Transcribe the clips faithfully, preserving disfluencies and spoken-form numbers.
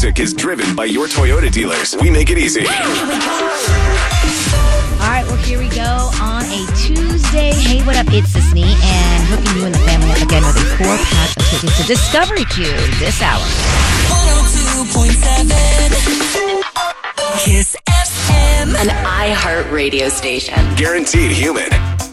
music is driven by your Toyota dealers. We make it easy. All right, well, here we go on a Tuesday. Hey, what up? It's Sisney, and hooking you and the family up again with a four pack of tickets to Discovery Q this hour. one oh two point seven Kiss F M, an iHeart radio station. Guaranteed human.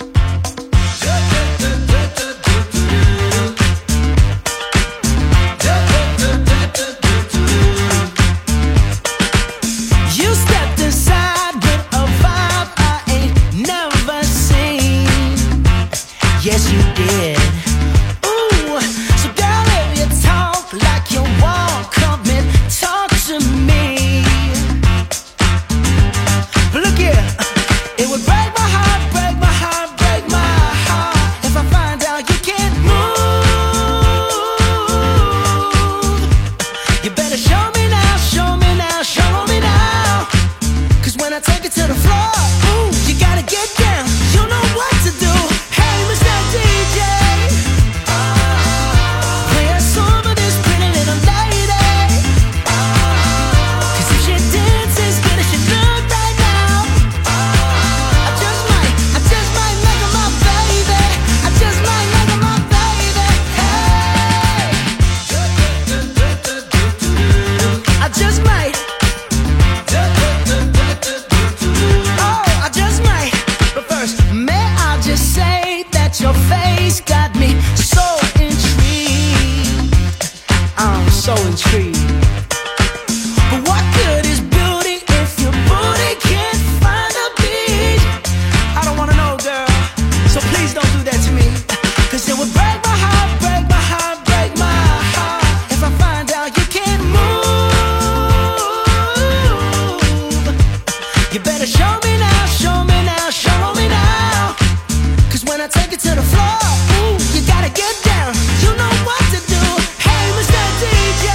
Yes, you did. Ooh, so girl, if you talk like you walk, come and talk to me. But look here, it would break my heart, break my heart, break my heart if I find out you can't move. You better show me now, show me now, show me now. Cause when I take it to the floor, ooh, you gotta get down. You know what to do. D J, play a song for this pretty little lady. Cause if she dances good as she look right now, I just might, I just might make her my baby. I just might make her my baby. Hey, I just might. Oh, I just might. But first, may I just say that your face got me so intrigued. I'm so intrigued. But what good is beauty if your booty can't find a beat? I don't wanna know, girl, so please don't do that to me. Cause it would break my heart, break my heart, break my heart if I find out you can't move. You better show me now, show me now, show me now. Cause when I take it to the floor, ooh, you gotta get down. You know what to do. Hey, Mister D J,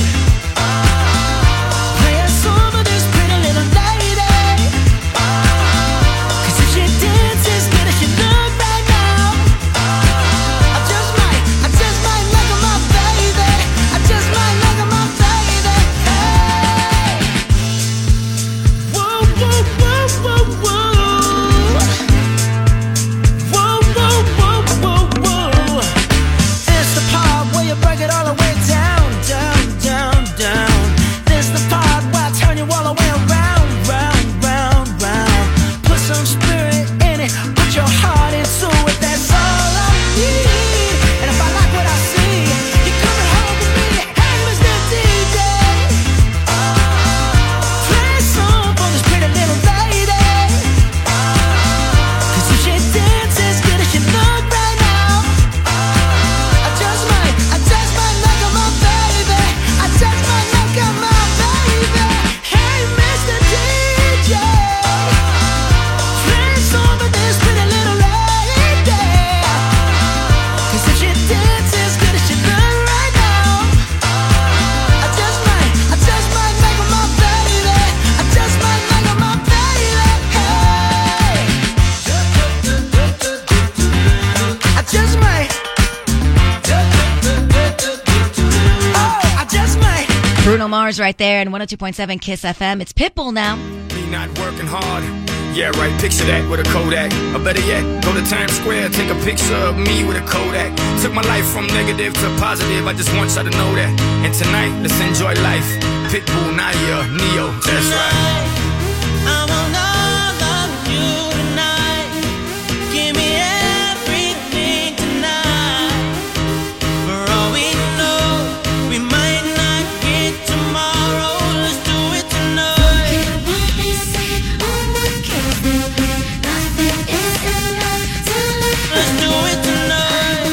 play a song for this pretty little lady. Cause if she dances good as she look right now, I just might, I just might make her my baby. I just might make her my baby. Hey, whoa, whoa, whoa, whoa, whoa. Break it all the way down, down, down, down. This the part where I turn you all the way around, round, round, round. Put some spirit in it, put your heart into it. That's all I need. And if I like what I see, you're coming home with me. Hey, Mister D J, play a song for this pretty little lady. Cause if she dances good as she look right now, I just might, I just might make her my baby. I just might make her my baby. Hey, Mister D J, play a song for this pretty little lady. Cause if she dances good as she look right now, I just might, I just might make her my baby. I just might make her my baby. Hey, I just might. Oh, I just might. Bruno Mars right there in one oh two point seven Kiss F M. It's Pitbull now. Me not working hard. Yeah, right, picture that with a Kodak. Or better yet, go to Times Square, take a picture of me with a Kodak. Took my life from negative to positive, I just want y'all to know that. And tonight, let's enjoy life. Pitbull, Naya, Neo, that's right. I want all of you tonight. Give me everything tonight. For all we know, we might not get tomorrow. Let's do it tonight. Let's do it tonight.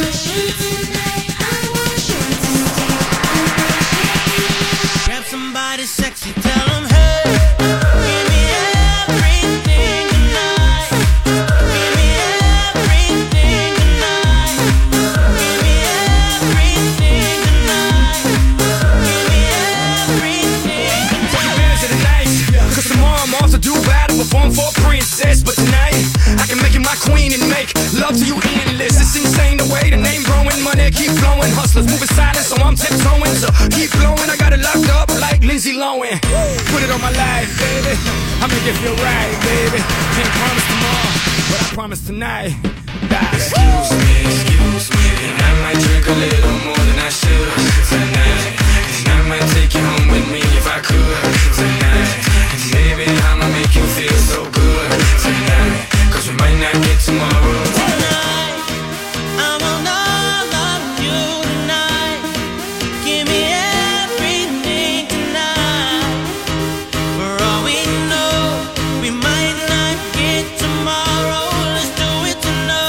Grab somebody sexy, tell them hey. Give me everything tonight. Give me everything tonight. Give me everything tonight. Give me everything. Take advantage of the night, cause tomorrow I'm off to do battle, perform for a princess. But tonight, I can make you my queen and make love to you endless. It's insane the way the name growing, money keep flowing. Hustlers moving silent, so I'm tiptoeing. So keep blowing, I got it locked up like Lindsay flowing. Put it on my life, baby. I make it feel right, baby. Can't promise tomorrow, but I promise tonight. Excuse me, excuse me, and I might drink a little more than I should tonight. And I might take you home with me if I could tonight. And maybe I'ma make you feel so good tonight. Cause we might not get tomorrow. Tonight, I'm on all of you tonight. Give me everything tonight. For all we know, we might not get tomorrow. Let's do it tonight.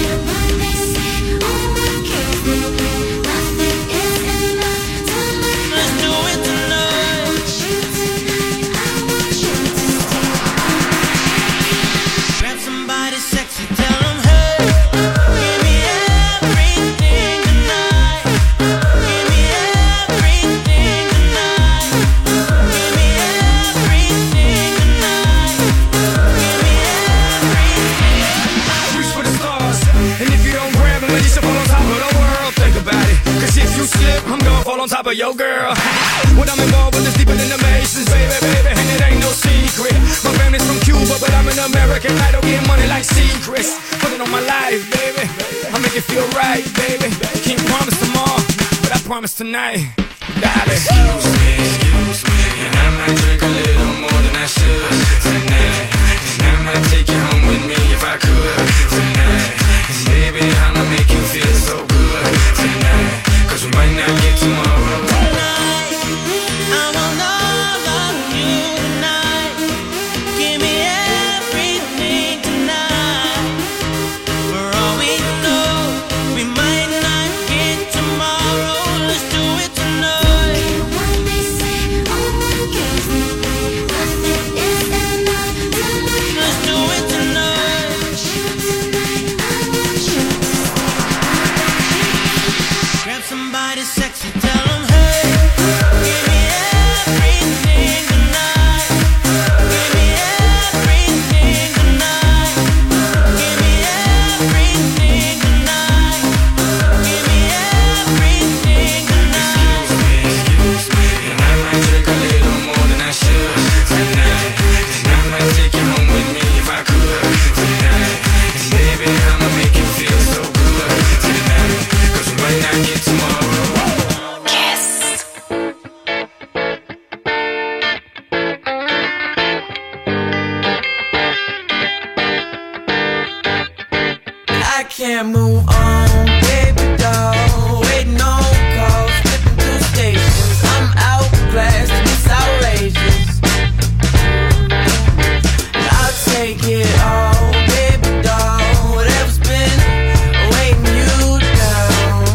Let's do it tonight. Grab somebody sexy, tell them, hey, give me everything tonight. Give me everything tonight. Give me everything tonight. Give me everything. Reach for the stars, and if you don't grab them, then you should fall on top of the world. Think about it, cause if you slip, I'm gonna fall on top of your girl. What I'm involved with is deeper than the Masons, baby, baby, and it ain't no secret. My family's from Cuba, but I'm an American. I don't get money like secrets. Put it on my life, baby. I make it feel right, baby. Can't promise tomorrow, but I promise tonight. Darling. Excuse me, excuse me, and I might drink a little more than I should tonight. And I might take you home with me if I could tonight. And baby, I'ma make you feel so good tonight. Cause we might not get tomorrow. Tonight, I'm on all of you tonight. Give me everything tonight. For all we know, we might not get tomorrow. Let's do it tonight. Let's do it tonight. Grab somebody sexy, tell them, hey, give me everything tonight. Give me everything tonight. Give me everything tonight. Give me everything tonight. Excuse me, and I might drink a little more than I should tonight. And I might take you home with me if I could tonight. And baby, I'ma make you feel so good tonight. Cause we might not get tomorrow. I can't move on, baby doll. Waiting on calls, flipping through stations. I'm outclassed and it's outrageous. I'll take it all, baby doll. Whatever's been weighing you down.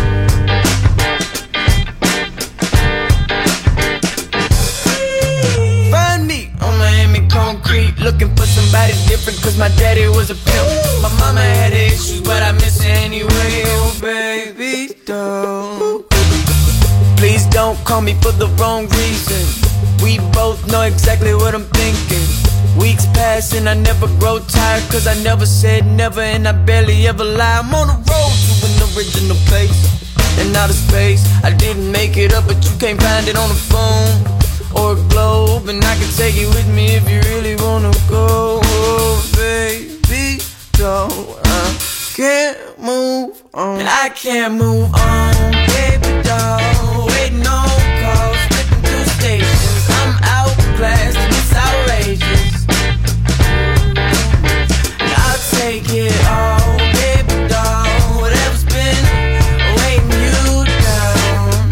Find me on Miami concrete, looking for somebody different. Cause my daddy was a pimp. My mama had issues, but I miss her anyway. Oh, baby, doll. Please don't call me for the wrong reason. We both know exactly what I'm thinking. Weeks pass and I never grow tired. Cause I never said never and I barely ever lie. I'm on the road to an original place and outer space. I didn't make it up, but you can't find it on the phone or a globe. And I can take you with me if you really wanna go. Oh, baby, doll, I can't move on. And I can't move on, baby doll. Waiting on calls, flipping through stations. I'm outclassed and it's outrageous. And I'll take it all, baby doll. Whatever's been weighing you down.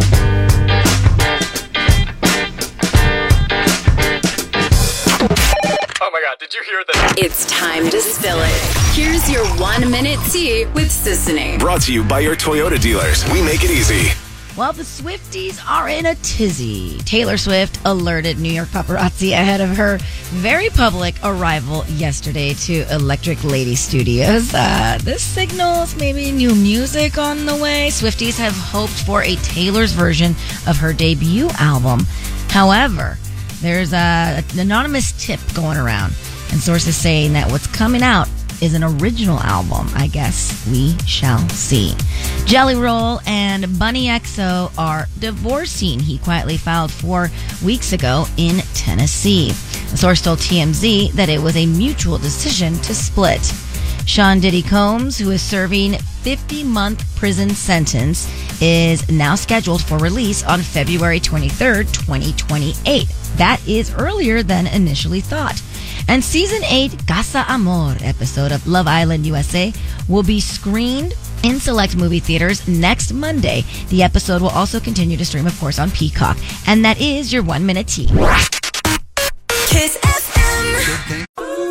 Oh my god, did you hear that? It's time to spill it. Here's your one minute tea with Sisanie. Brought to you by your Toyota dealers. We make it easy. Well, the Swifties are in a tizzy. Taylor Swift alerted New York paparazzi ahead of her very public arrival yesterday to Electric Lady Studios. Uh, this signals maybe new music on the way. Swifties have hoped for a Taylor's version of her debut album. However, there's a, an anonymous tip going around, and sources saying that what's coming out is an original album. I guess we shall see. Jelly Roll and Bunny X O are divorcing. He quietly filed four weeks ago in Tennessee. The source told T M Z that it was a mutual decision to split. Sean Diddy Combs, who is serving fifty-month prison sentence, is now scheduled for release on February twenty-third, twenty twenty-eight. That is earlier than initially thought. And Season eight Casa Amor episode of Love Island U S A will be screened in select movie theaters next Monday. The episode will also continue to stream, of course, on Peacock. And that is your One Minute Tea. Kiss F M.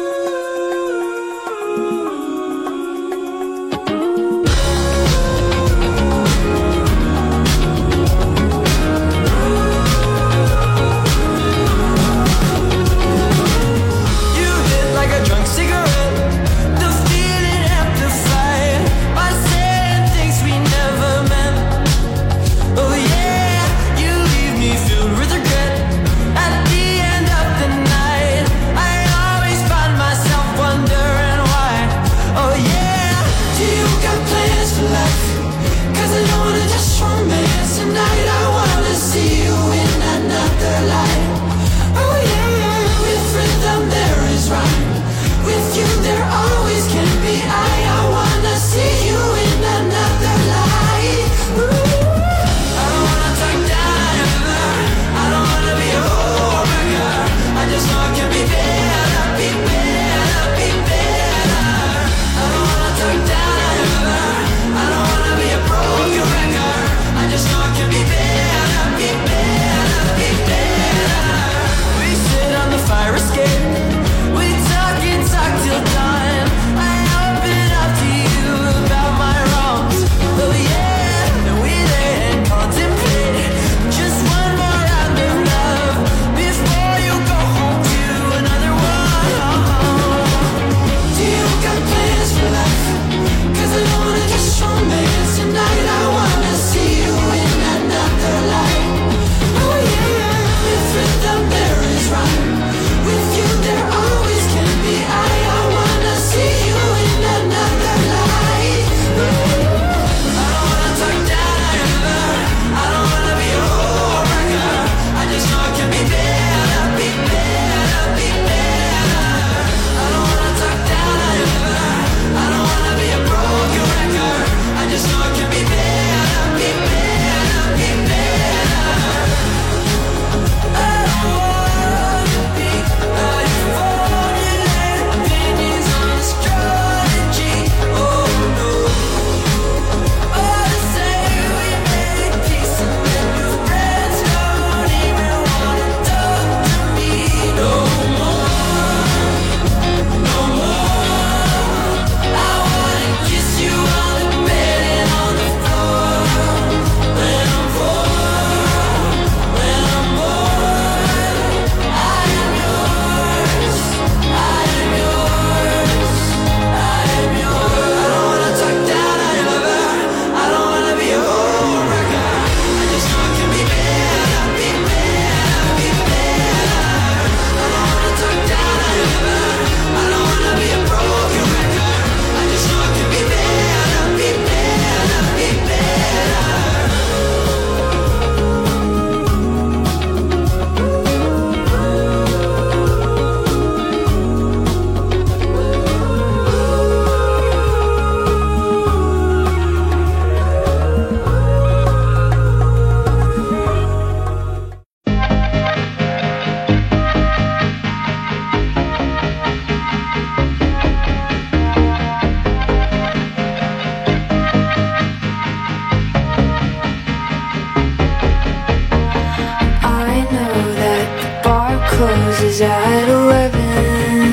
closes at eleven.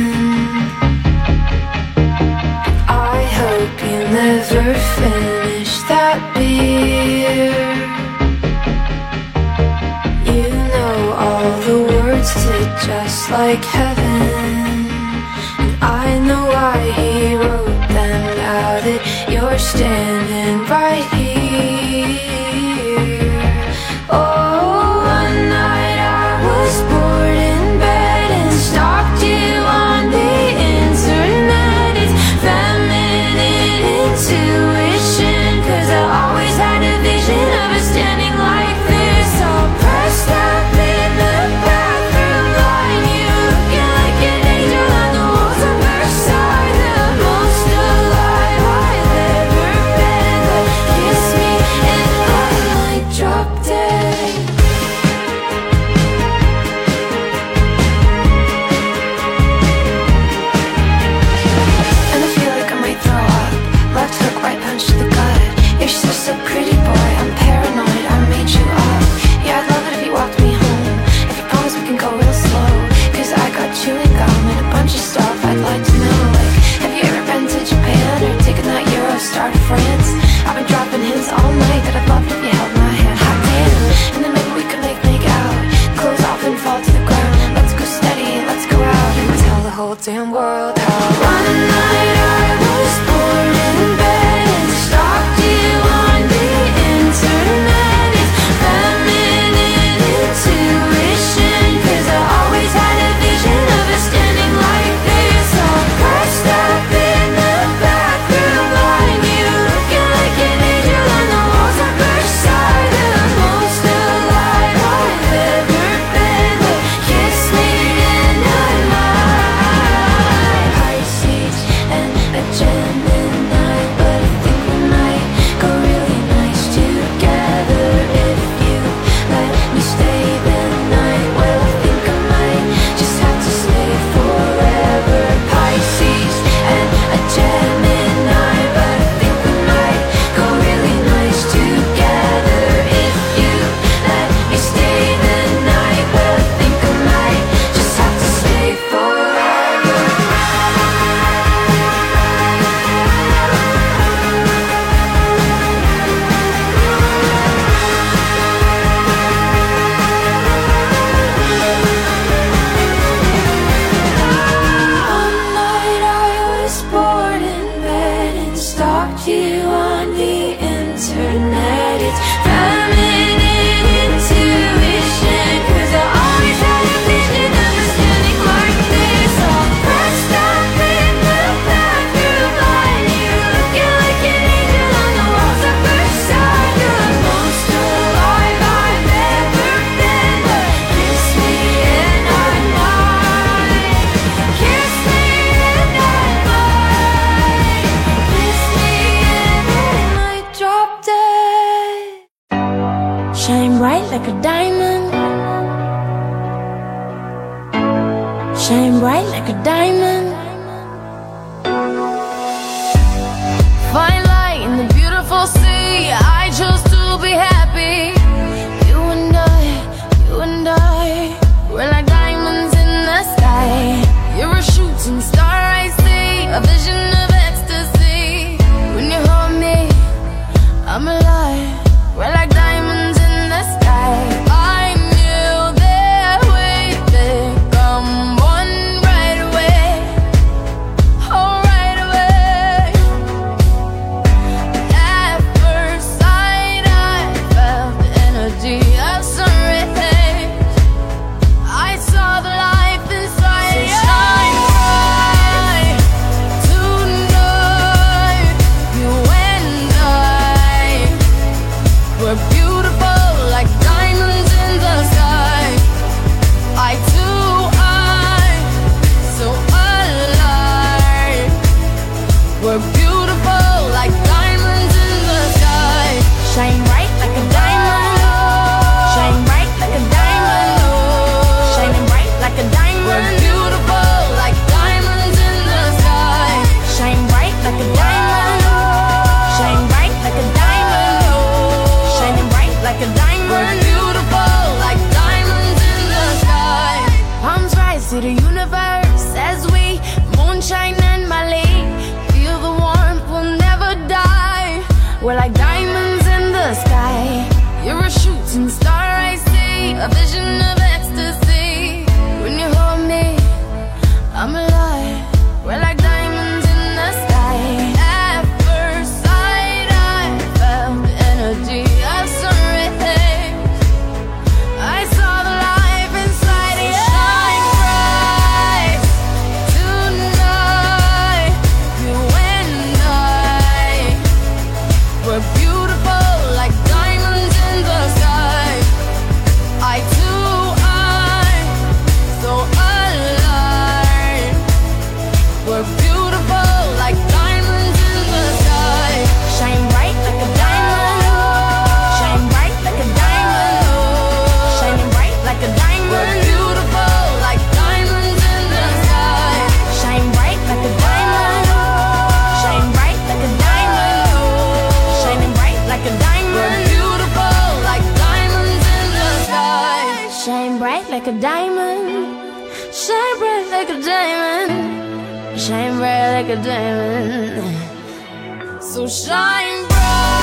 I hope you never finish that beer. You know all the words to Just Like Heaven, and I know why he wrote them now that you're standing right here. Oh, one night I was bored in bed and stalked you on the internet. It's I've been dropping hints all night that I'd love if you held my hand. Hot damn, and then maybe we could make make out. Close off and fall to the ground. Let's go steady, let's go out and tell the whole damn world how. One night I was born in bed and stalked you on the internet. It's feminine intuition, 'cause I always had a vision of us standing like this, all pressed up in the bathroom line. You looking like an angel on the walls of Versailles. The most alive I've ever been. But kiss me and I might. Pisces and a Gemini, but I think we might go really nice together if you let me stay the night. Well, I think I might just have to stay forever. Pisces and a Gemini, but I think we might go really nice together if you let me stay the night. Well, I think I might just have to stay forever. One night I was bored in bed and stalked you on the internet. It's feminine intuition, 'cause I always had a vision of us standing like this, all pressed up in the bathroom line. You looking like an angel on the walls of Versailles. You're the most alive I've ever been. But kiss me and I might. Kiss me and I might. Kiss me and I might drop dead. Shine bright like a diamond. Shine bright like a diamond. Fine light in the beautiful sea. I chose to be happy. You and I, you and I, we're like diamonds in the sky. You're a shooting star I see, a vision of ecstasy. When you hold me, I'm alive. We're like diamonds in the sky. I knew that we'd become one right away. Oh, right away. At first sight, I felt the energy of sun rays. I saw the life inside you. Shine bright tonight. You and I, we're beautiful like diamonds in the sky. I too, I, so alive. We're beautiful like diamonds in the sky. Shine bright like a diamond. Shine bright like a diamond. Shining bright like a diamond. We're beautiful like diamonds in the sky. Shine bright like a diamond. Shine bright like a diamond. Shining bright like a diamond. We're beautiful like diamonds in the sky. Palms rise to the universe as we moonshine and Mali. Feel the warmth, we'll never die. We're like diamonds in the sky. You're a shooting star I see, a vision of ecstasy. When you hold me, I'm alive. We're like diamonds in the sky. At first sight, I felt the energy of sun rays. I saw the life inside you. Shine bright tonight. You and I, we're beautiful like diamonds in the sky. I too, I, so alive. We're beautiful like diamonds in the sky. Shine bright like a diamond. Shine bright like a diamond. Shining bright like a diamond. We're beautiful like diamonds in the sky. Shine bright like a diamond. Shine bright like a diamond. Shining bright like a diamond. We're beautiful like diamonds in the sky. Shine bright like a diamond. Shine bright like a diamond. Shine bright like a diamond. So shine bright.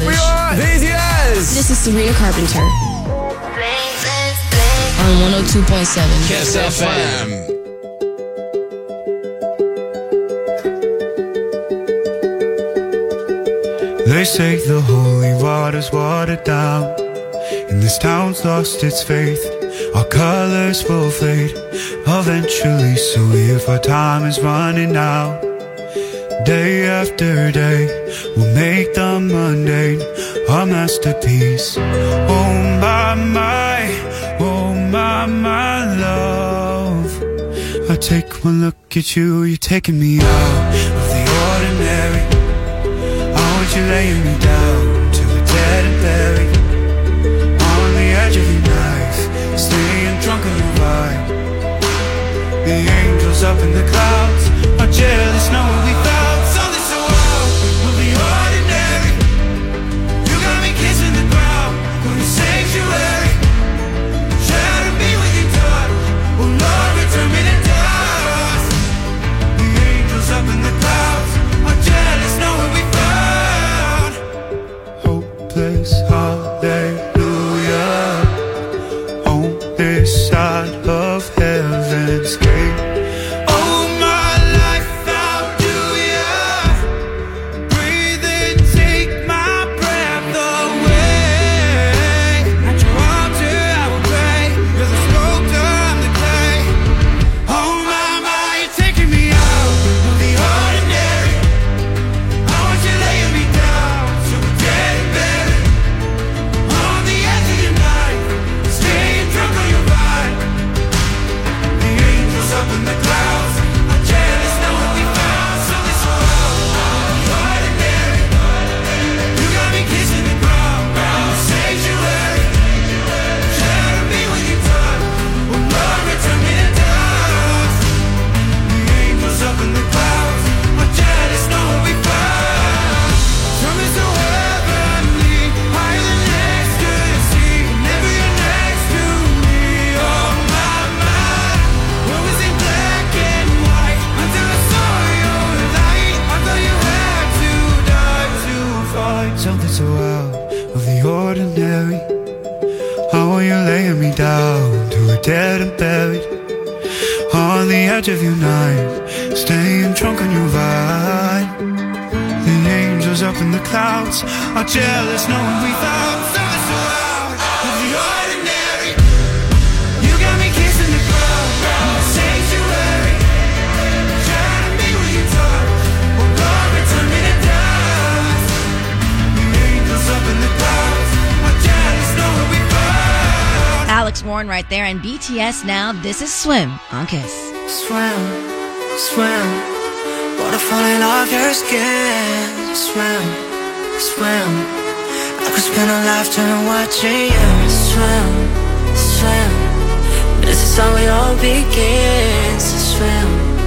Eilish. B T S. This is Sabrina Carpenter. On one oh two point seven Kiss F M. They say the holy water's watered down, and this town's lost its faith. Our colors will fade eventually, so if our time is running out, day after day, we'll make the mundane our masterpiece. Oh my, my, oh my, my love, I take one look at you, you're taking me out of the ordinary. You're laying me down to a dead and buried on the edge of your knife, staying drunk on your vibe. The angels up in the clouds are jealous knowing we found something so out of the ordinary. You got me kissing the ground from the sanctuary. Shadow me with your touch, oh Lord, return me to dust. The angels up in the clouds are jealous knowing we found hopeless, hallelujah, on this side of heaven's gate. Oh, my life, how do ya breathe and take my breath away? At your altar I will pray, you're the sculptor, I'm the clay. Oh my, my, you're taking me out of the ordinary. I want you laying me down to a dead and buried on the edge of your night, staying drunk on your vibe. The angels up in the clouds are jealous knowing we found something so out of the ordinary. You got me kissing the ground from the sanctuary. Shadow me with your touch, oh Lord, return me to dust. The angels up in the clouds are jealous knowing we found something so heavenly, higher than ecstasy. Whenever you're next to me, oh my, my. What was in black and white until I saw your light? I thought you had to die to find something so out of the ordinary. How are you laying me down to a dead and buried on the edge of your night, staying drunk on your vibe. The angels up in the clouds are jealous knowing we found something so out of the ordinary. You got me kissing the ground from the sanctuary. Shadow me with your touch, oh Lord, return me to dust. The angels up in the clouds are jealous knowing we found. Alex Warren right there, and B T S now. This is Swim on Kiss. Swim, swim, water falling off your skin. Swim, swim, I could spend a lifetime watching you. Swim, swim, this is how it all begins. Swim,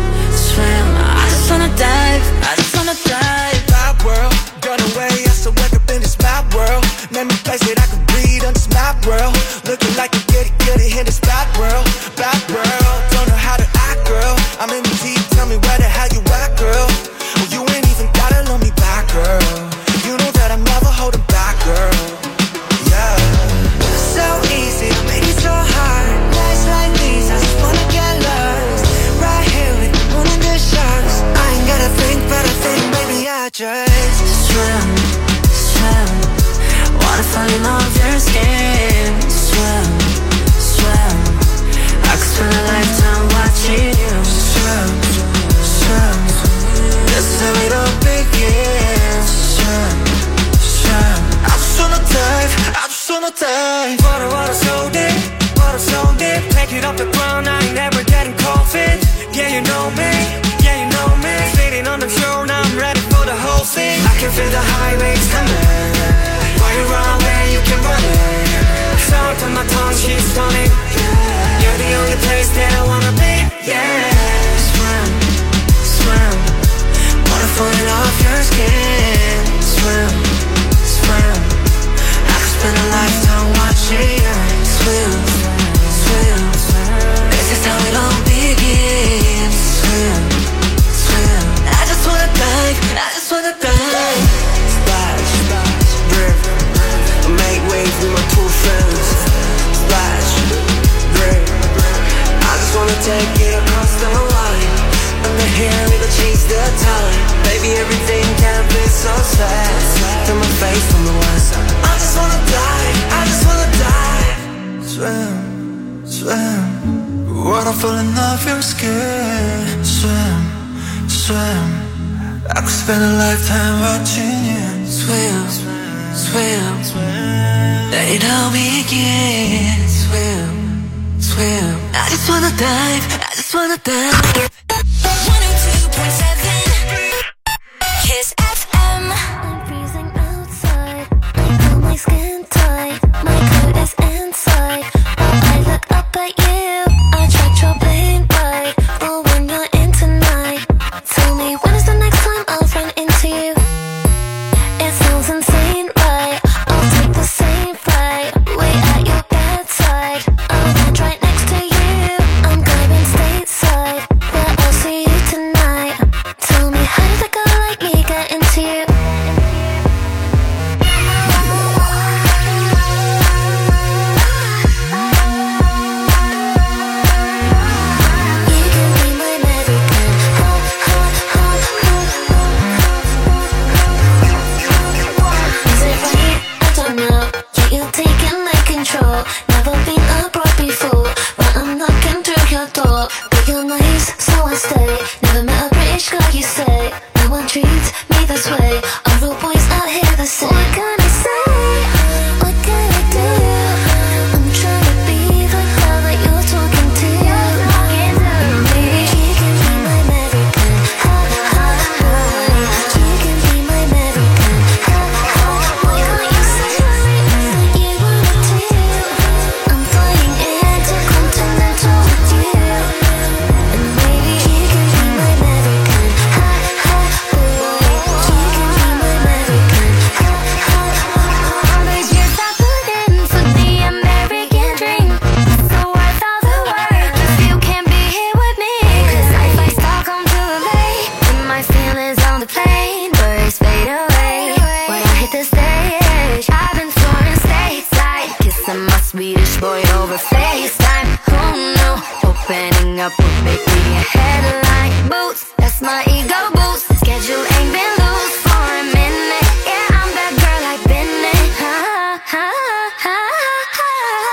swim, I just wanna dive, I just wanna dive. Bad world, got away, I still wake up in this bad world. Name a place that I can breathe on this map world. Looking like a goody goody in this bad world. Bad world, don't know how to act, girl. I'm in the deep, tell me where the hell you at, girl. Well, you ain't even gotta love me back, girl. You know that I'm never holding back, girl. Yeah. So easy, made it so hard. Nights like these, I just wanna get lost. Right here with the moon and the sharks. I ain't gotta think, but I think maybe I just swim, swim. Water falling off your skin. Swim, swim. I could spend a lifetime watching you. Swim, swim. This is how it all begins. Swim, swim. I just wanna dive, I just wanna dive. Water, water so deep, water so deep. Take it off the ground, I ain't never getting cold feet. Yeah, you know me, yeah, you know me. Sitting on the shore, now I'm ready for the whole thing. I can feel the high waves coming. While you run away, you can run it. Salt on my tongue, she's stunning. You're the only place that I wanna be. Yeah. Swim, swim. Water falling off your skin. Swim, swim. I could spend a lifetime watching you. Swim, swim. This is how it all begins. Swim, swim. I just wanna dive, I just wanna dive. Splash, splash. falling off your skin. Swim, swim, I could spend a lifetime watching you swim, swim, swim. Let it all begin. Swim, swim, I just wanna dive, I just wanna dive. one oh two point seven Kiss F M. I'm freezing outside, I feel my skin tight, my coat is inside. While I look up at you, I tried your plane ride, but when you're in tonight, tell me when is the next time I'll run into you? It sounds insane, right? I'll take the same flight, wait at your bedside. I'll land right next to you, I'm driving stateside, where I'll see you tonight. Tell me, how did a girl like me get into you? You can be my American, ha, ha, ha, ha. Is it right? I don't know. Yeah, you're taking my control. Never been abroad before, but I'm knocking through your door. But you're nice, so I stay. Never met a British girl, you say. No one treats me this way. All the boys out here the same. What can I say? What can I do? I'm trying to be the girl that you're talking to. Maybe she can be my American, ha, ha, ha. She can be my American, ha, ha. Why can't you say that you wanted to? I'm flying intercontinental with you. And maybe she can be my American, ha, ha, boy. She can be my American, ha, ha. All the years I put in for the American dream, so worth all the work if you can't be here with me. 'Cause I fly Stockholm to L A, and my feelings on the plane, worries fade away when I hit the stage. I've been touring stateside, kissing my Swedish boy over FaceTime. Who knew opening up would make me a headline? Boots, that's my ego boost. Schedule ain't been loose for a minute. Yeah, I'm that girl I've been in. Ha, ha, ha, ha.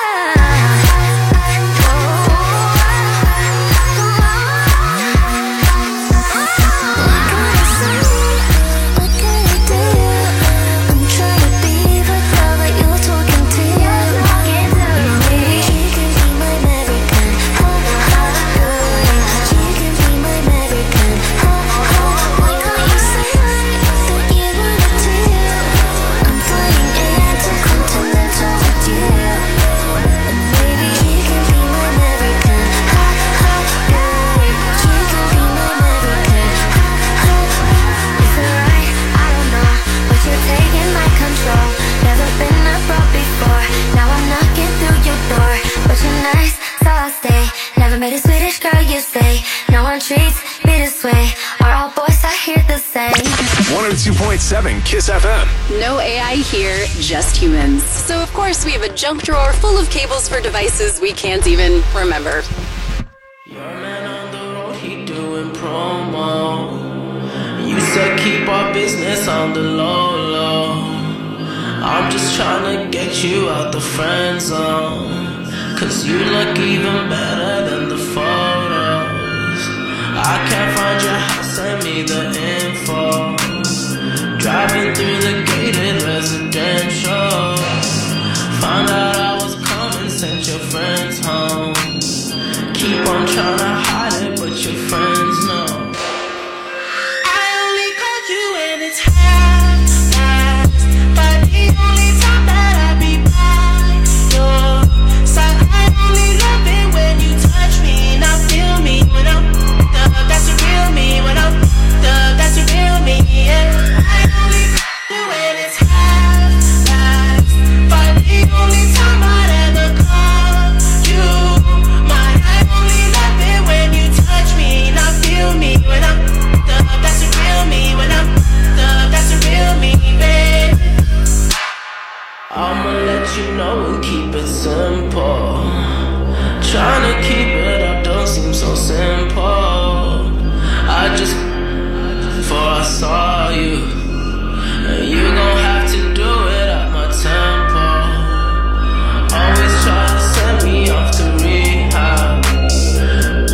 What can I say? What can I do? I'm trying to be the girl that you're talking to. Maybe she can be my American, ha, ha, boy. She can be my American, ha, ha. Why can't you say that you wanted to? I'm flying intercontinental with you. And maybe she can be my American, ha, ha, boy. She can be my American, ha, ha. Is it right? I don't know, but you're taking my control. Never been abroad before, now I'm knocking through your door. But you're nice, so I'll stay. Never met a Swedish girl, you say. No one treats me this way. Are all boys out here the same? one oh two point seven Kiss F M. No A I here, just humans. So of course we have a junk drawer full of cables for devices we can't even remember. Your man on the road, he doing promo. You said keep our business on the low, low. I'm just trying to get you out the friend zone. 'Cause you look even better than the photos. I can't find your house, send me the info. Driving through the gated residential. Found out I was coming, sent your friends home. Keep on trying to hide it, but your friends know. I only called you when it's half-past, but the only time that I be by your side. I only love it when you touch me, now feel me when I'm up. That's the real me when I'm up. That's the real me, yeah. I only call you when it's half-past, but the only time I'd ever call you mine. I only love it when you touch me, now feel me when I'm up. That's the real me when I'm up. That's the real me, babe. I'ma let you know and keep it simple. Trying to keep it up don't seem so simple. I just before I saw you, and you gon' have to do it at my tempo. Always try to send me off to rehab.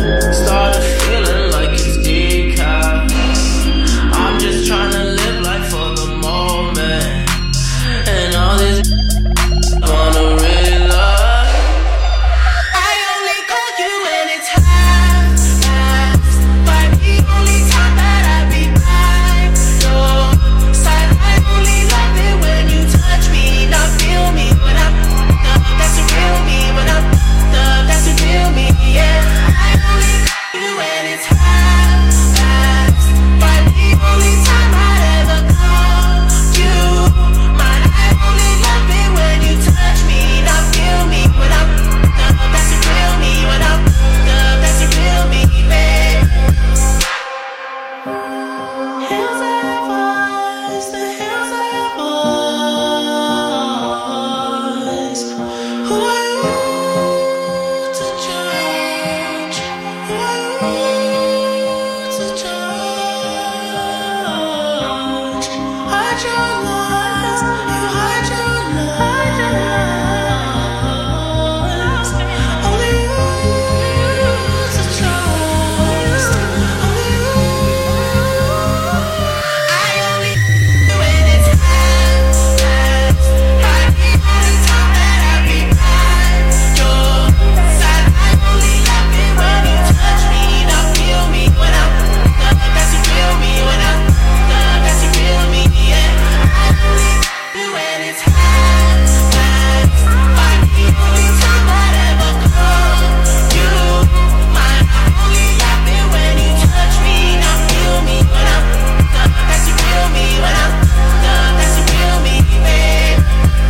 the only time I'd ever call you mine. Only happy when you touch me. Now feel me when I'm done. That's you feel me when I'm done. That's you feel me, babe.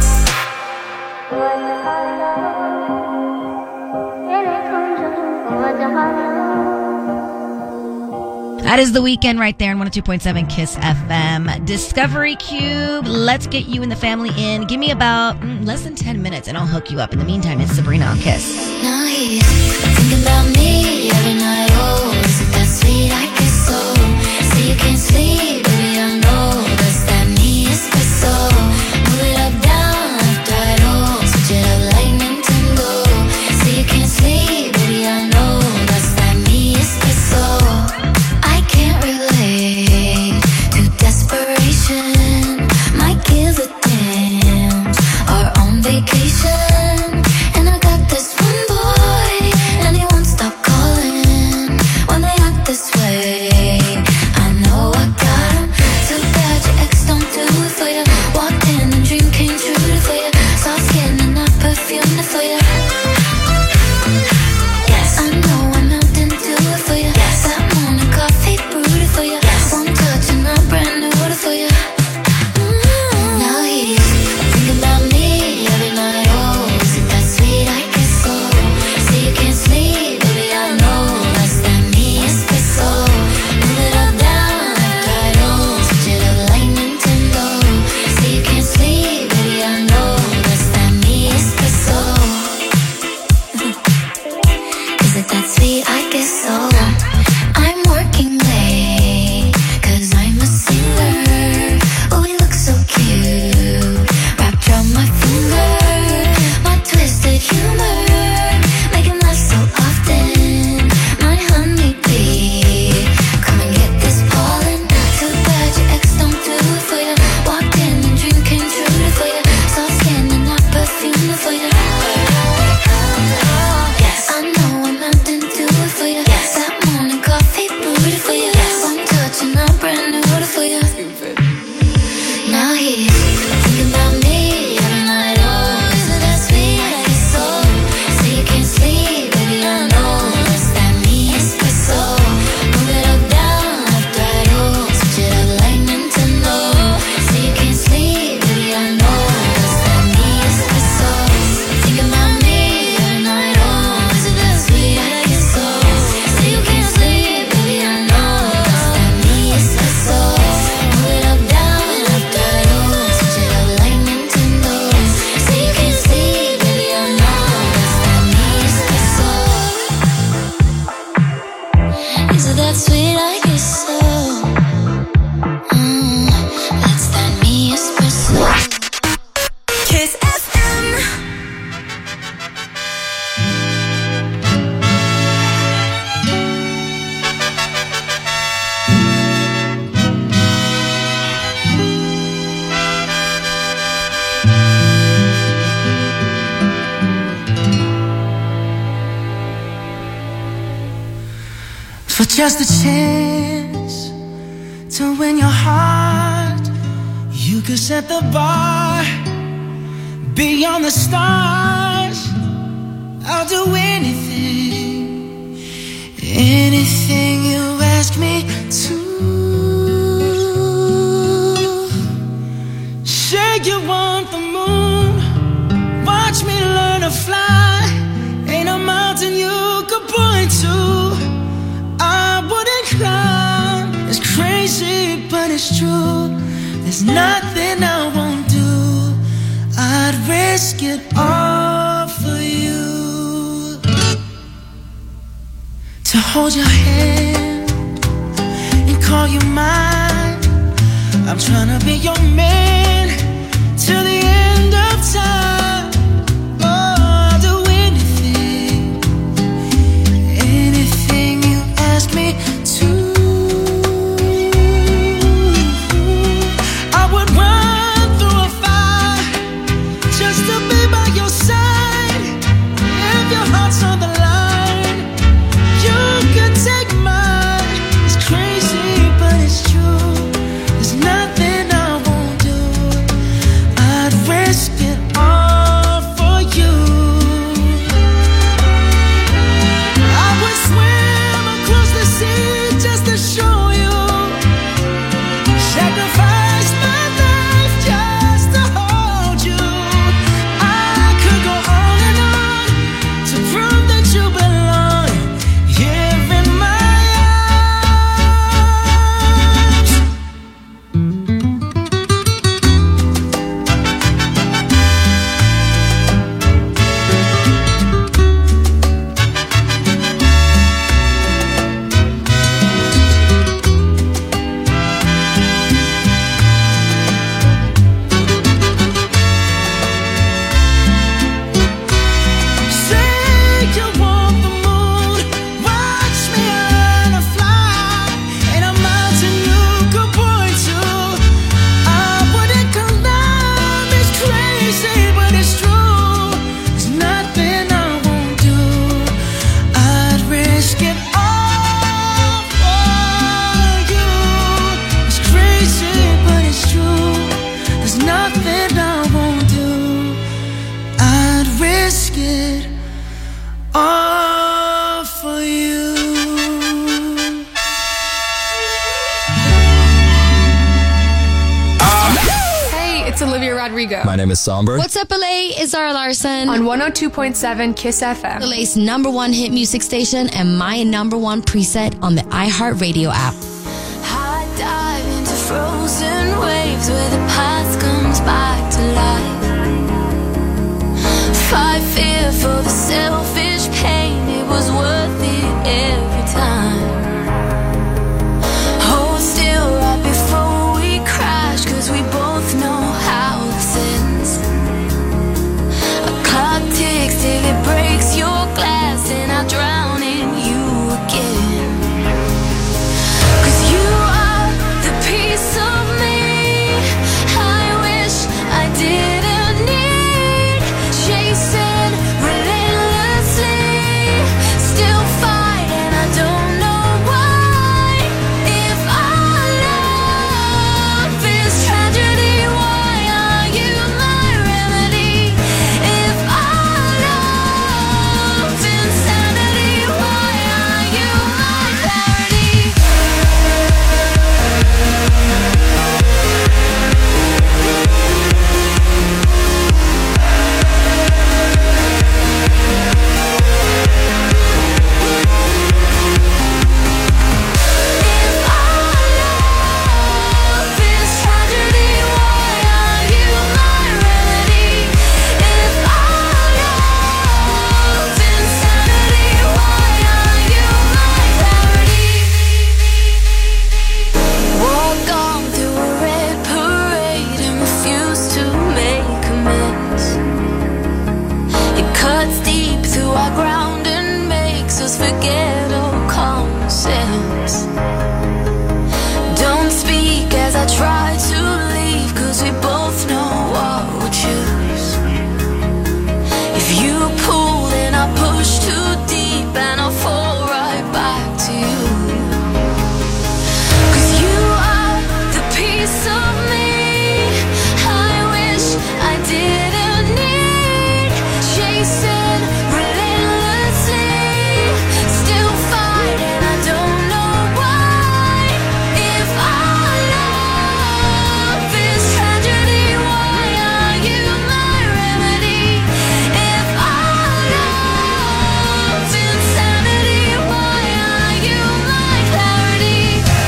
That is The Weeknd right there on one oh two point seven Kiss F M. Discovery Cube, let's get you and the family in. Give me about mm, less than ten minutes and I'll hook you up. In the meantime, it's Sabrina on Kiss. Now he's thinking about me every night. Oh, is it that sweet? I guess so. Say you can't sleep, baby, I know that's that me espresso. Move it up, down, left, right, oh, switch it up like Nintendo. Say you can't sleep, baby, I know that's that me espresso. I can't relate to desperation. Might give a damn. Are on vacation, and I got this one boy, and he won't stop calling when they act this way. I know I got him. Too bad your ex don't do it for you. Walked in and dream came true for you. Soft skin and not perfume for you. Yes, I know I'm out and do it for you. Yes, that morning coffee brewed for you. Yes, one touch and I'm brand new for you. Mm-hmm. Now he's thinking about me every night. Oh, is it that sweet? I guess so. Say you can't sleep, baby, I know that's that me espresso. Move it up, down, left, right, oh, switch it up like Nintendo. Say you can't sleep, baby, I know that's that me espresso. Is it that sweet? I guess so. I'm working late, cause I'm a singer. Oh, we look so cute, wrapped around my finger. My twisted humor, make him laugh so often. My honeybee, come and get this pollen. Too bad your ex don't do it for you. Walked in and dream came true for you. Soft skin and not perfume for you. Yes, I know I'm out and do it for you. Yes, that morning coffee brewed for you. Yes, one touch and I'm brand new for you. Now he's thinking about me every night. Oh, is it that sweet? I guess so. Say you can't sleep, baby, I know that's that me espresso. Move it up, down, left, right, oh, switch it up like Nintendo. Say you can't sleep, baby, I know that's that me espresso. Thinking about me every night. Oh, is it that sweet? I guess so. Say you can't sleep, baby, I know that's that me espresso. Move it up, down, left, right, oh, switch it up like Nintendo. Say you can't sleep, baby, I know that's that me espresso. Is it that sweet? I guess so. Mm, that's that me espresso. Kiss F M. For just a chance to win your heart, you could set the bar beyond the stars. I'll do anything, anything you ask me to. Say you want the moon, watch me learn to fly. Ain't a mountain you could point to I wouldn't climb. It's crazy, but it's true. There's nothing I won't do. I'd risk it all for you. To hold your hand and call you mine. I'm tryna be your man till the end of time. Me too. I would run through a fire just to be by your side. If your heart's on the line, you can take mine. It's crazy, but it's true. There's nothing I won't do. I'd Rigo. My name is Somber. What's up, L A? It's Zara Larson. On one oh two point seven Kiss F M. L A's number one hit music station and my number one preset on the iHeartRadio app. I dive into frozen waves where the past comes back to life. Fight fear for the selfish pain, it was worth it every time. Hold still right before we crash, cause we both know how this ends. A clock ticks till it breaks your glass and I drown in you again. Cause you are the piece of me I wish I didn't need. Chasing relentlessly, still fight and I don't know why. If our love is tragedy, why are you my remedy? If our love's insanity, why are you my clarity? Walk on through a red parade and refuse to make amends. It cuts deep through our ground and makes us forget all common sense. Don't speak as I try to leave, cause we both know what we'll choose. If you pull, then I push too deep and I'll fall right back to you. Cause you are the piece of me I wish I didn't need. Chasing relentlessly, still fight and I don't know why. If our love is tragedy, why are you my remedy? If our love's insanity, why are you my clarity?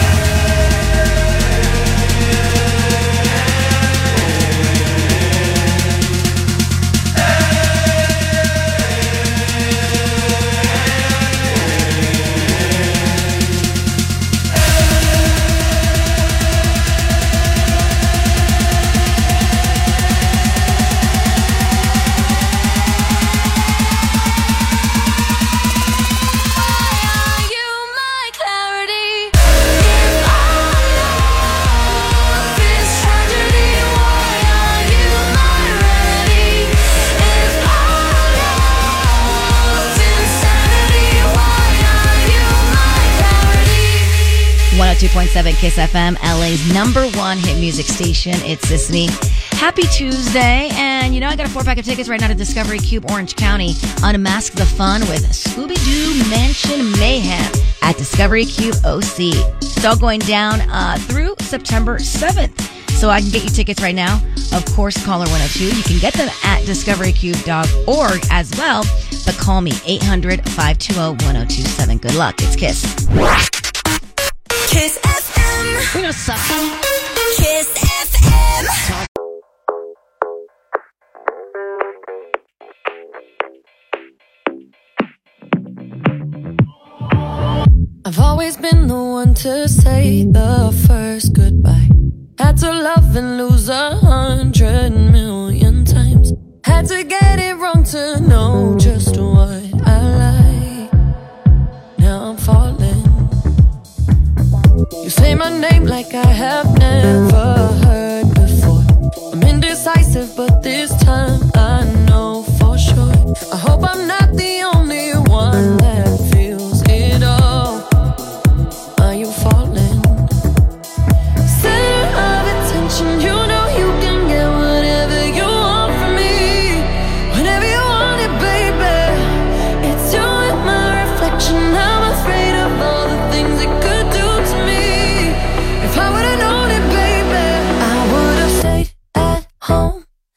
Are you my clarity? If our love is tragedy, why are you my remedy? If our love's insanity, why are you my clarity? one oh two point seven Kiss F M, L A's number one hit music station. It's Sisney. Happy Tuesday. And you know, I got a four pack of tickets right now to Discovery Cube Orange County. Unmask the fun with Scooby-Doo Mansion Mayhem at Discovery Cube O C. It's all going down uh, through September seventh. So I can get you tickets right now. Of course, caller one oh two. You can get them at discovery cube dot org as well. But call me eight hundred, five two zero, one oh two seven. Good luck. It's Kiss. Kiss F M. We don't suck. Kiss F M. I've always been the one to say the first goodbye. Had to love and lose a hundred million times. Had to get it wrong to know just what I like. Now I'm falling. You say my name like I have never heard before. I'm indecisive, but this time I know for sure. I hope I'm not the only one that feels it all. Are you falling? Center of attention, you know you can get whatever you want from me. Whenever you want it, baby. It's you and my reflection. I'm afraid of all the things it could do to me. If I would've known it, baby, I would've stayed at home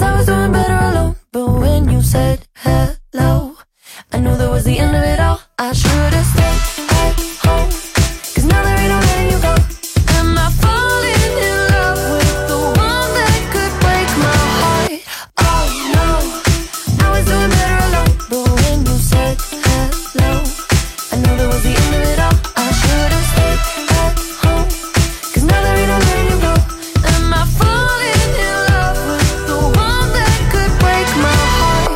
I was doing better alone. But when you said hello, I knew that was the end of it all. I should've stayed at home, 'cause now there ain't no letting you go. Am I falling in love with the one that could break my heart? Oh no, I was doing better alone. But when you said hello, I knew that was the end of it all. I should've stayed at home, 'cause now there ain't no letting you go. Am I falling in love with the one that could break my heart?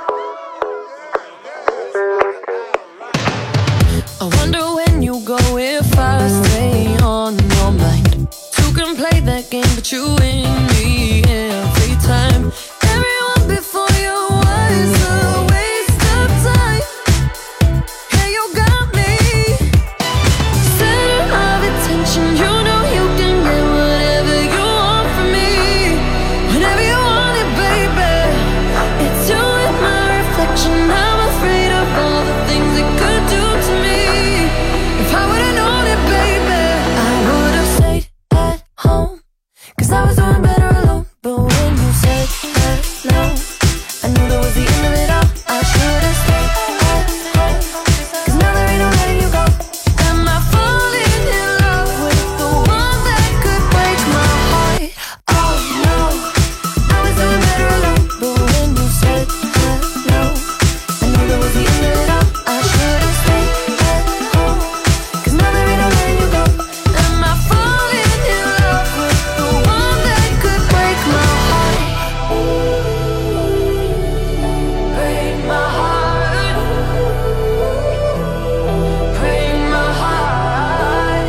I wonder when you go if I stay on your mind. Two can play that game, but you win me every time. Everyone before you was a waste of time. Yeah, you got me center of attention. You know you can get whatever you want from me, whenever you want it, baby. It's you and my reflection. I'm afraid of all the things it could do to me. If I would've known it, baby, I would've stayed at home, 'cause I was doing better alone. But when you said hello, I knew that was the end of it all. I should've stayed at home, 'cause now there ain't no letting you go. Am I falling in love with the one that could break my heart? Oh no, I was doing better alone. But when you said hello, I knew that was the end of it all. I should've stayed at home, 'cause now there ain't no letting you go. Am I falling in love with the one that could break my heart? Break my heart. Break my heart.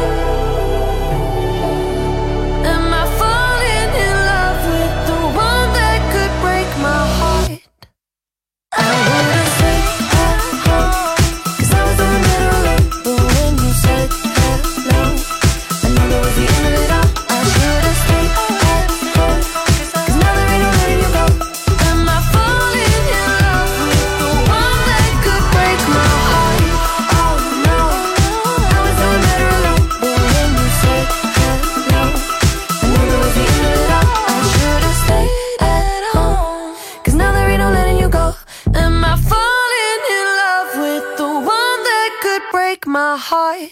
Am I falling in love with the one that could break my heart? I would've stayed at home, 'cause I was doing better alone. But when you said hello, I knew that was the end of it all. I should've stayed at home, 'cause now there ain't no letting you go. Am I falling in love with the one that could break my heart? Oh no, I was doing better alone. But when you said hello, I knew that was the end of it all. I should've stayed at home, 'cause now there ain't no letting you go. Am I falling in love with the one that could break my heart?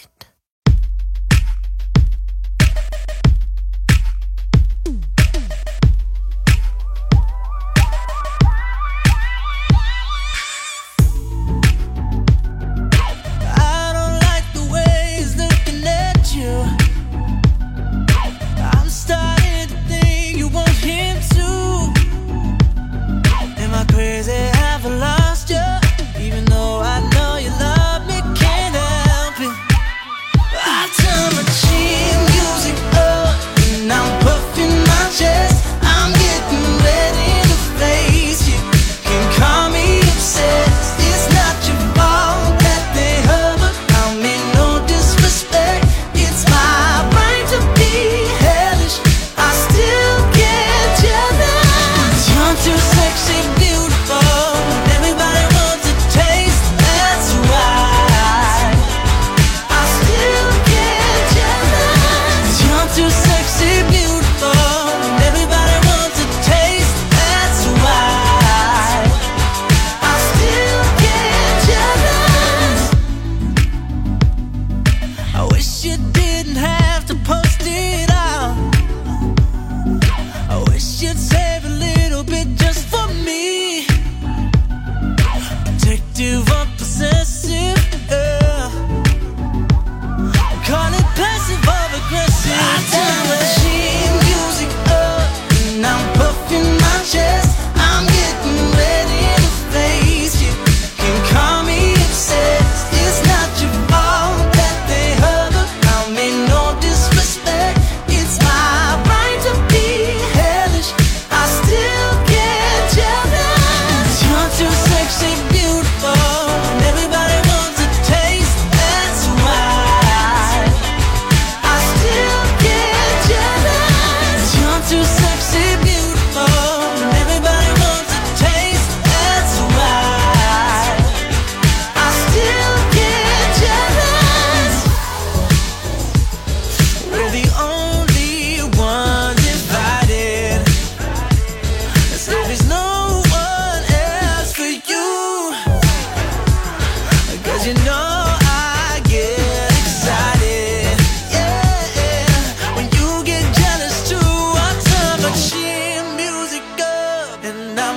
I don't like the way he's looking at you. I'm starting to think you want him too. Am I crazy? Have I lost you? Even though I know you love me, can't help it. I turn my chin music up and I'm puffing my chest. I'm getting ready to face you. Can call me obsessed. It's not your fault that they hurt, but I mean no disrespect. It's my right to be hellish. I still get jealous. You're too sexy, beautiful. Everybody wants a taste. That's why I still get jealous. You're too sexy, beautiful. Everybody wants a taste. That's why I still get jealous. I wish you didn't have to post it out. I wish you'd save a little bit just for me.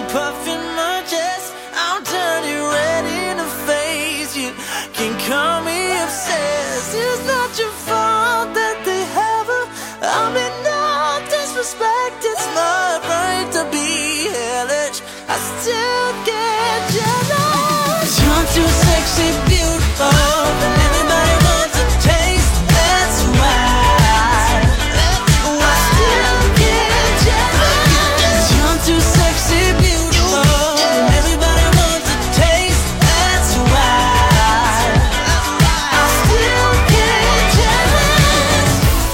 puffing my chest. I'm turning red in the face. You can call me obsessed. It's not your fault that they have a. I mean, no disrespect. It's my right to be hellish. I still get jealous. You're too sexy, beautiful, and everybody wants a taste. That's why I still get jealous. You're too sexy, beautiful, and everybody wants a taste. That's why I still get jealous.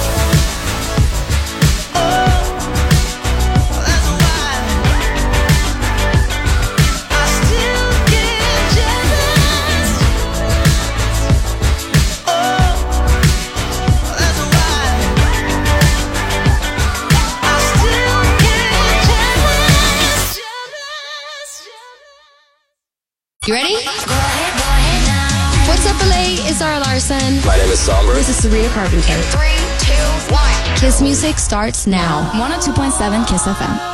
Oh, that's why I still get jealous. Oh, that's why I still get jealous. You ready? What's up, L A? It's Zara Larson. My name is Somber. This is Sabrina Carpenter. Three, two, one. Kiss Music starts now. one oh two point seven Kiss F M.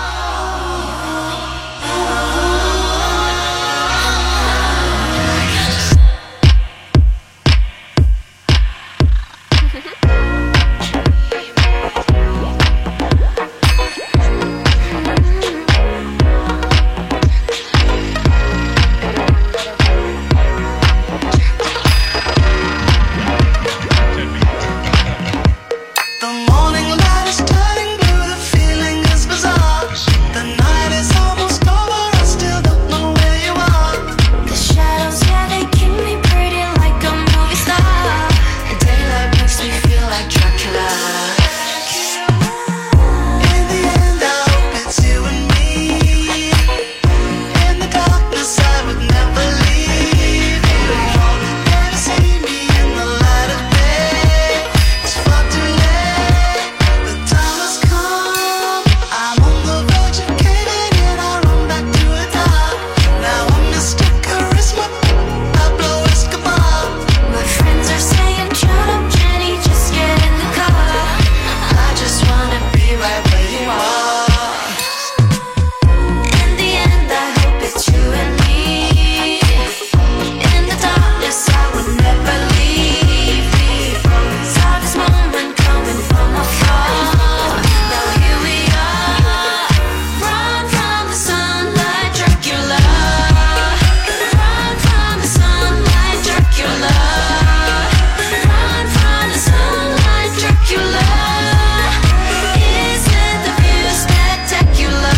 The morning light is turning blue, the feeling is bizarre. The night is almost over, I still don't know where you are. The shadows, yeah, they keep me pretty like a movie star. The daylight makes me feel like Dracula. In the end, I hope it's you and me. In the darkness, I would never leave you. Never see me in the light of day. It's far too late. The time has come. I'm on the verge of caving in. I run back to the top. Now I'm Mister Charisma. Pablo Escobar. My friends are saying, shut up, Jenny, just get in the car. I just wanna be right where you are. In the end, I hope it's you and me. In the darkness, I would never leave people. Saw this moment coming from afar. Now here we are. Run from the sunlight, Dracula. Run from the sunlight, Dracula. Run from the sunlight, Dracula. Isn't the view spectacular?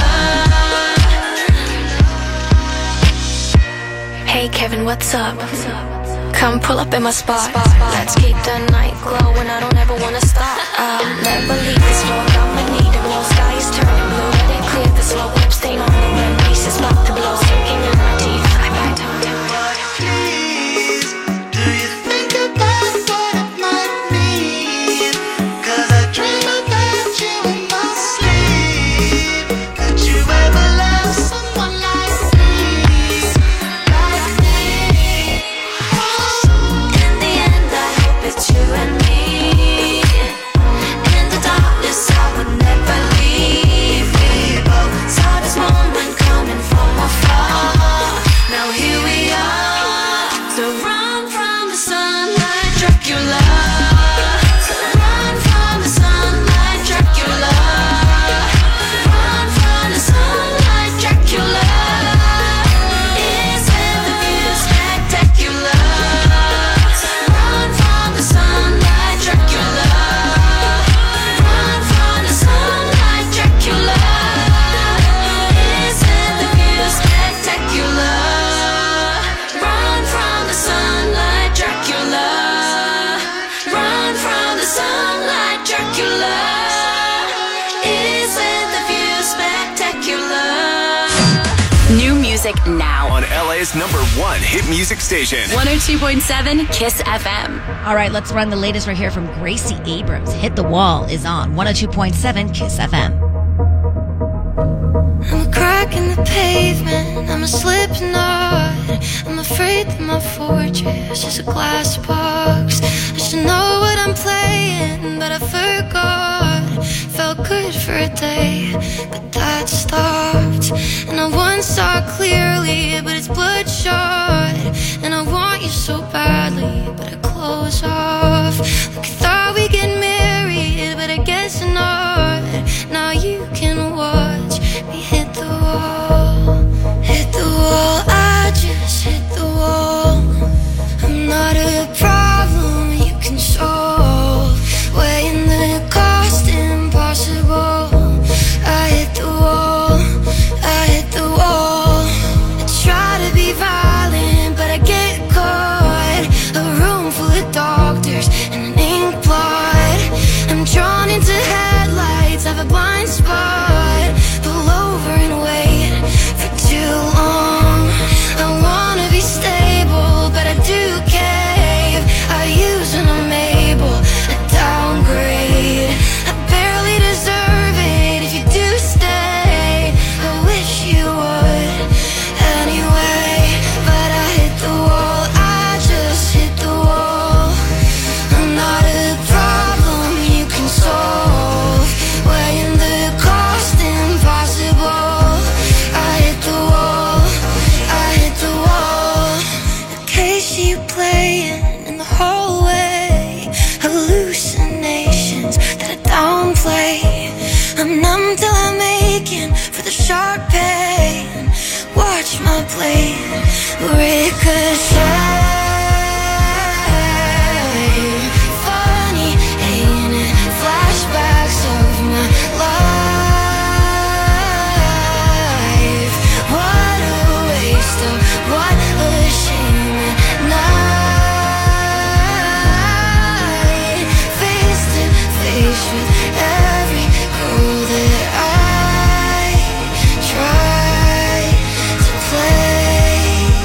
Hey Kevin, what's up? Come pull up in my spot. Let's keep the night glowing. I don't ever wanna stop. I'll never leave this road. I'ma need it. No sky is turning blue. Let it clear the slow whip stain on the rim. Pieces about to blow, sinking in my teeth. I might don't do it. Please, do you think about what it might mean? 'Cause I dream about you in my sleep. Could you ever love someone like me? Like me? In the end, I hope it's you and me. In the darkness, I would never leave people. Saw this moment coming from afar. Now here we are. So run from the sunlight, Dracula. Run from the sunlight, Dracula. Run from the sunlight, Dracula. Isn't the view spectacular? Run from the sunlight, Dracula. Run from the sunlight, Dracula. Isn't the view spectacular? Run from the sunlight, Dracula. Run from the sunlight, Dracula. Isn't the view spectacular? New music now. On L A's number one hit music station. one oh two point seven Kiss F M. All right, let's run the latest right here from Gracie Abrams. Hit the Wall is on one oh two point seven Kiss F M. I'm a crack in the pavement, I'm a slippery knot. I'm afraid that my fortress is a glass box. I should know what I'm playing, but I forgot. Felt good for a day, but that stopped. And I once saw clearly, but it's bloodshot. And I want you so badly, but I close off. Like I thought we'd get married, but I guess not. Now you can watch me hit the wall. Hit the wall, I just hit the wall. I'm not a problem you can solve. Weighing the cost impossible. I hit the wall, I hit the wall. I try to be violent, but I get caught. A room full of doctors and an ink blot. I'm drawn into headlights, have a blind spot. Pull over and wait for too long. I wanna be stable, but I do cave. I use and I'm able, I downgrade. I barely deserve it if you do stay. I wish you would anyway, but I hit the wall, I just hit the wall. I'm not a problem you can solve. Weighing the cost impossible. I hit the wall, I hit the wall. The case you playing in the hallway. Hallucinations that I downplay. I'm numb till I'm aching for the sharp pain. Watch my blade ricochet. Funny, ain't it? Flashbacks of my life. What a waste of, what a shame at night. Face to face with every girl that I try to play.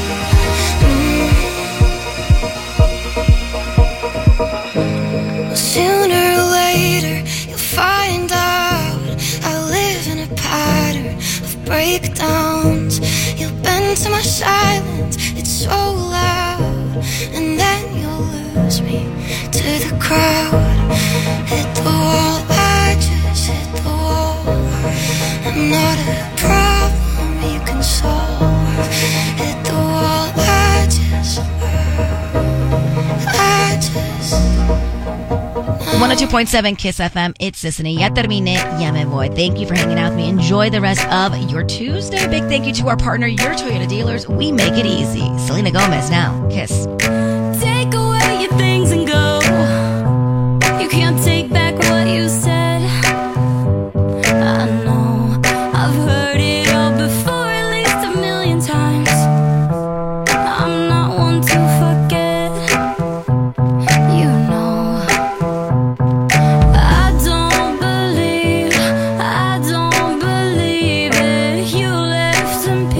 Mm. Sooner or later you'll find out I live in a pattern of breakdowns. You'll bend to my silence, it's so loud. And then you'll lose me to the crowd. Hit the wall, I just hit the wall. I'm not a problem you can solve. Hit the wall, I just, I just. one oh two point seven Kiss F M. It's Sisney. Ya terminé, ya me voy. Thank you for hanging out with me. Enjoy the rest of your Tuesday. Big thank you to our partner, your Toyota dealers. We make it easy. Selena Gomez now. Kiss. Take away your things and go. You can't take back what you said.